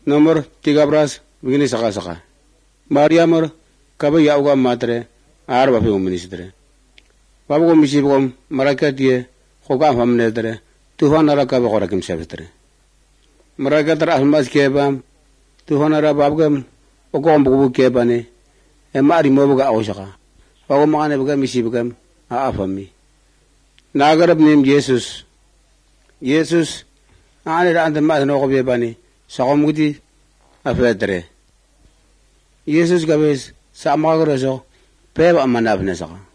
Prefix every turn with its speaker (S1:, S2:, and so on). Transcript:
S1: Nomor 13 begini saka-saka. Mariamur kaba yauga matre arba pe uministre. Babu ko misi ko maraka die khoga famne dre Tuhan ara kaba khora kim sabetre. Maraka tar almas keba Tuhan ara babgam ogom bubu keba ne e mari mobuga awsaka. Babu mane buga misi buga a afami. Nagarab nim Jesus. Jesus ane ra ande ma no ko bebani sakomudi afedre. Jesus gabes sama goroso peba manabne saka.